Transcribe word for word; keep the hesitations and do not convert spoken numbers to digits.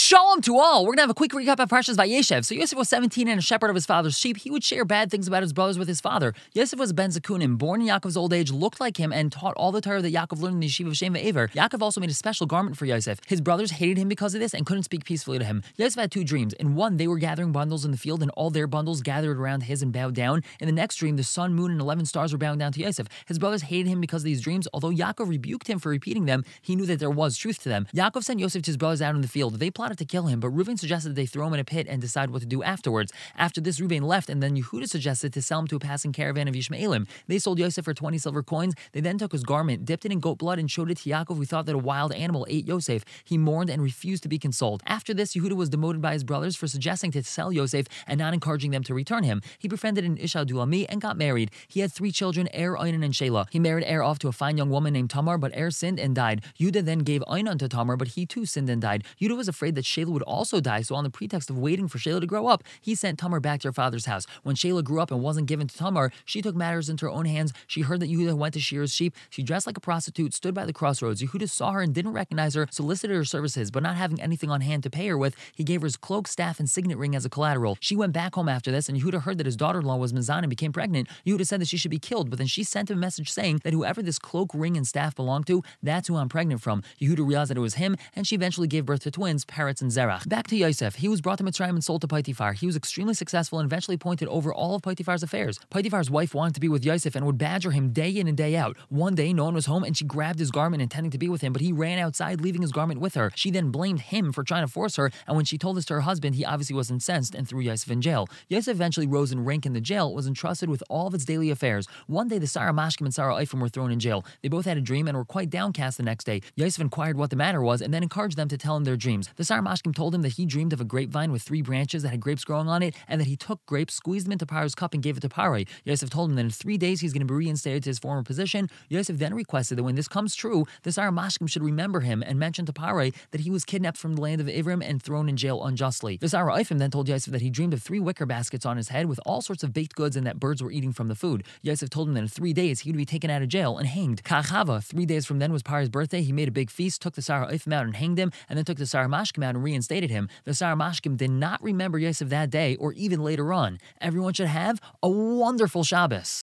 Shalom to all. We're going to have a quick recap of Parshas Vayeshev. So Yosef was seventeen and a shepherd of his father's sheep. He would share bad things about his brothers with his father. Yosef was Ben Zakunim, born in Yaakov's old age, looked like him, and taught all the Torah that Yaakov learned in the yeshiva of Shem Ve'ever. Yaakov also made a special garment for Yosef. His brothers hated him because of this and couldn't speak peacefully to him. Yosef had two dreams. In one, they were gathering bundles in the field, and all their bundles gathered around his and bowed down. In the next dream, the sun, moon, and eleven stars were bowing down to Yosef. His brothers hated him because of these dreams. Although Yaakov rebuked him for repeating them, he knew that there was truth to them. Yaakov sent Yosef to his brothers out in the field. They plotted to kill him, but Reuven suggested that they throw him in a pit and decide what to do afterwards. After this, Reuven left, and then Yehuda suggested to sell him to a passing caravan of Yishmaelim. They sold Yosef for twenty silver coins. They then took his garment, dipped it in goat blood, and showed it to Yaakov, who thought that a wild animal ate Yosef. He mourned and refused to be consoled. After this, Yehuda was demoted by his brothers for suggesting to sell Yosef and not encouraging them to return him. He befriended an Isha Duami and got married. He had three children, Er, Einan, and Shelah. He married Er off to a fine young woman named Tamar, but Er sinned and died. Yehuda then gave Einan to Tamar, but he too sinned and died. Yehuda was afraid that Shelah would also die, so on the pretext of waiting for Shelah to grow up, he sent Tamar back to her father's house. When Shelah grew up and wasn't given to Tamar, she took matters into her own hands. She heard that Yehuda went to shear his sheep. She dressed like a prostitute, stood by the crossroads. Yehuda saw her and didn't recognize her, solicited her services, but not having anything on hand to pay her with, he gave her his cloak, staff, and signet ring as a collateral. She went back home after this, and Yehuda heard that his daughter-in-law was Mizan and became pregnant. Yehuda said that she should be killed, but then she sent him a message saying that whoever this cloak, ring, and staff belonged to, that's who I'm pregnant from. Yehuda realized that it was him, and she eventually gave birth to twins, Peretz and Zerach. Back to Yosef. He was brought to Mitzrayim and sold to Potiphar. He was extremely successful and eventually appointed over all of Potiphar's affairs. Potiphar's wife wanted to be with Yosef and would badger him day in and day out. One day, no one was home, and she grabbed his garment intending to be with him, but he ran outside, leaving his garment with her. She then blamed him for trying to force her, and when she told this to her husband, he obviously was incensed and threw Yosef in jail. Yosef eventually rose in rank in the jail, was entrusted with all of its daily affairs. One day, the Sarah Mashkim and Sarah Ephraim were thrown in jail. They both had a dream and were quite downcast the next day. Yosef inquired what the matter was and then encouraged them to tell him their dreams. The Sarah Mashkim told him that he dreamed of a grapevine with three branches that had grapes growing on it, and that he took grapes, squeezed them into Paro's cup, and gave it to Paro. Yosef told him that in three days he's going to be reinstated to his former position. Yosef then requested that when this comes true, the Sarah Mashkim should remember him and mention to Paro that he was kidnapped from the land of Ivrim and thrown in jail unjustly. The Sarah Ephraim then told Yosef that he dreamed of three wicker baskets on his head with all sorts of baked goods and that birds were eating from the food. Yosef told him that in three days he would be taken out of jail and hanged. Kachava, three days from then was Paro's birthday. He made a big feast, took the Sarah Ephraim out and hanged him, and then took the Sarah Mashkim out and reinstated him. The Sarah Mashkim did not remember Yosef that day or even later on. Everyone should have a wonderful Shabbos.